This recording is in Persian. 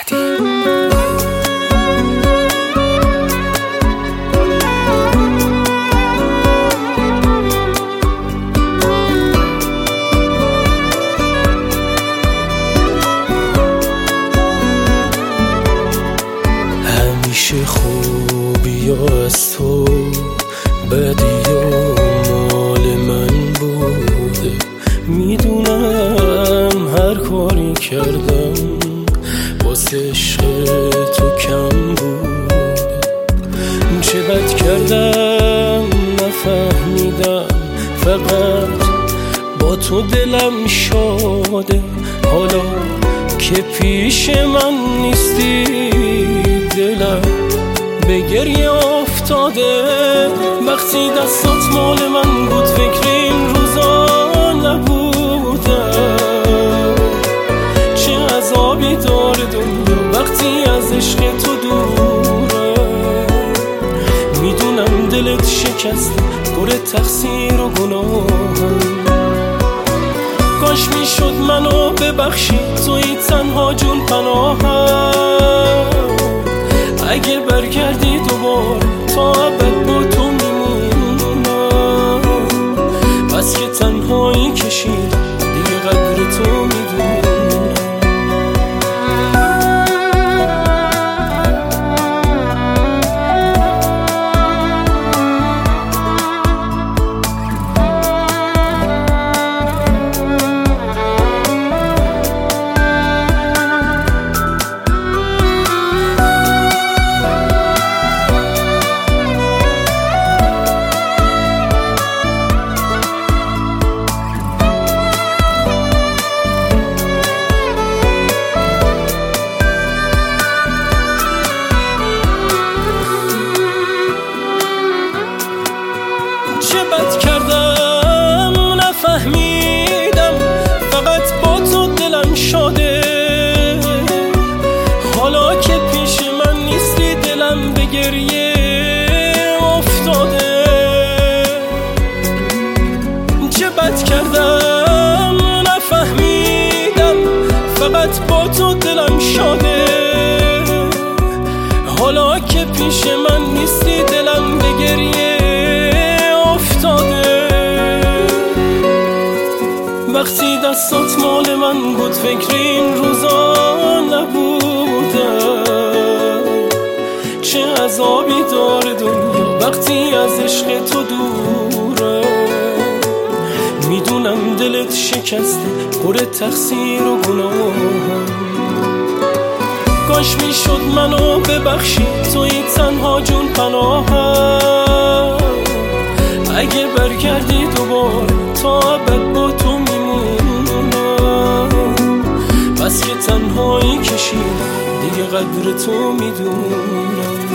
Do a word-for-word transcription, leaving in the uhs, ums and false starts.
همیشه خوبی از تو، بدی مال من بوده. میدونم هر کاری کردم واسه عشق تو کم بوده. چه بد کردم نفهمیدم، فقط با تو دلم شاده. حالا که پیش من نیستی دلم به گریه افتاده. وقتی دستات مال من بود فکر این روزا نبودم. چه عذابی داره دنیا وقتی از عشق تو دوره. میدونم دلت شکسته، پر تقصیر و گناهم. کاش میشد منو ببخشی، توی تنها جون پناهم. اگه برگردی دوباره تا ابد با تو میمونم. بس که تنهایی کشید دیگه قدر تو میدونم. چه بد کردم نفهمیدم، فقط با تو دلم شاده. حالا که پیش من نیستی دلم به گریه افتاده. چه بد کردم نفهمیدم، فقط با تو دلم شاده. حالا که پیش من نیستی دلم به گریه افتاده. وقتی دستات مال من بود فکر این روزا نبودم. چه عذابی داره دنیا وقتی از عشق تو دوره. میدونم دلت شکسته، پر تقصیر و گناهم. کاش میشد منو ببخشی، توی تنها جون پناهم. اگه برگردی دوباره تا ابد با تو میمونم. بس که تنهایی کشید دیگه قدر تو میدونم.